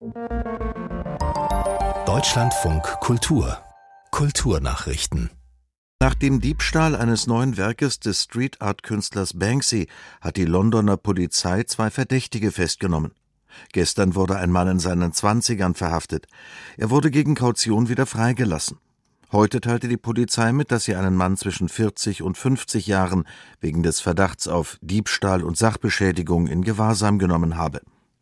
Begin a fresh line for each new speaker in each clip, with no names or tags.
Deutschlandfunk Kultur Kulturnachrichten.
Nach dem Diebstahl eines neuen Werkes des Street-Art-Künstlers Banksy hat die Londoner Polizei 2 Verdächtige festgenommen. Gestern wurde ein Mann in seinen 20ern verhaftet. Er wurde gegen Kaution wieder freigelassen. Heute teilte die Polizei mit, dass sie einen Mann zwischen 40 und 50 Jahren wegen des Verdachts auf Diebstahl und Sachbeschädigung in Gewahrsam genommen habe.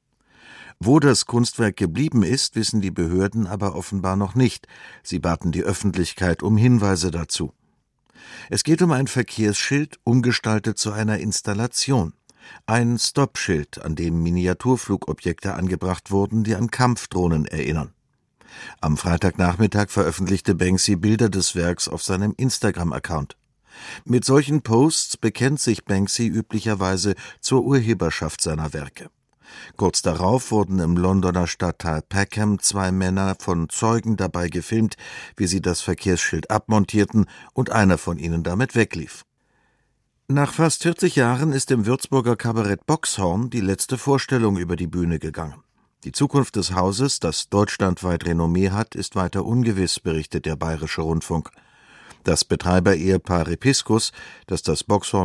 Wo das Kunstwerk geblieben ist, wissen die Behörden aber offenbar noch nicht. Sie baten die Öffentlichkeit um Hinweise dazu. Es geht um ein Verkehrsschild, umgestaltet zu einer Installation. Ein Stoppschild, an dem Miniaturflugobjekte angebracht wurden, die an Kampfdrohnen erinnern. Am Freitagnachmittag veröffentlichte Banksy Bilder des Werks auf seinem Instagram-Account. Mit solchen Posts bekennt sich Banksy üblicherweise zur Urheberschaft seiner Werke. Kurz darauf wurden im Londoner Stadtteil Peckham 2 Männer von Zeugen dabei gefilmt, wie sie das Verkehrsschild abmontierten und einer von ihnen damit weglief. Nach fast 40 Jahren ist im Würzburger Kabarett Boxhorn die letzte Vorstellung über die Bühne gegangen. Die Zukunft des Hauses, das deutschlandweit Renommee hat, ist weiter ungewiss, berichtet der Bayerische Rundfunk. Das Betreiber-Ehepaar Repiskus, das das Boxhorn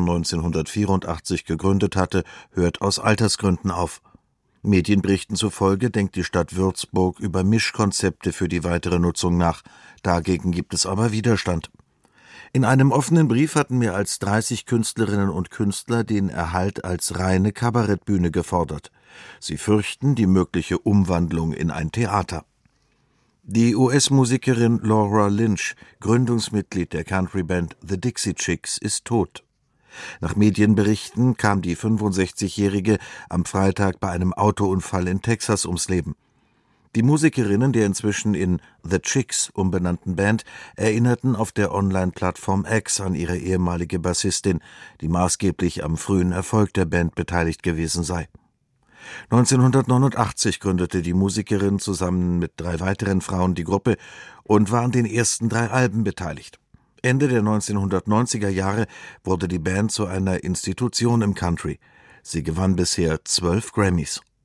1984 gegründet hatte, hört aus Altersgründen auf. Medienberichten zufolge denkt die Stadt Würzburg über Mischkonzepte für die weitere Nutzung nach. Dagegen gibt es aber Widerstand. In einem offenen Brief hatten mehr als 30 Künstlerinnen und Künstler den Erhalt als reine Kabarettbühne gefordert. Sie fürchten die mögliche Umwandlung in ein Theater. Die US-Musikerin Laura Lynch, Gründungsmitglied der Countryband The Dixie Chicks, ist tot. Nach Medienberichten kam die 65-Jährige am Freitag bei einem Autounfall in Texas ums Leben. Die Musikerinnen der inzwischen in The Chicks umbenannten Band erinnerten auf der Online-Plattform X an ihre ehemalige Bassistin, die maßgeblich am frühen Erfolg der Band beteiligt gewesen sei. 1989 gründete die Musikerin zusammen mit 3 weiteren Frauen die Gruppe und war an den ersten 3 Alben beteiligt. Ende der 1990er Jahre wurde die Band zu einer Institution im Country. Sie gewann bisher 12 Grammys.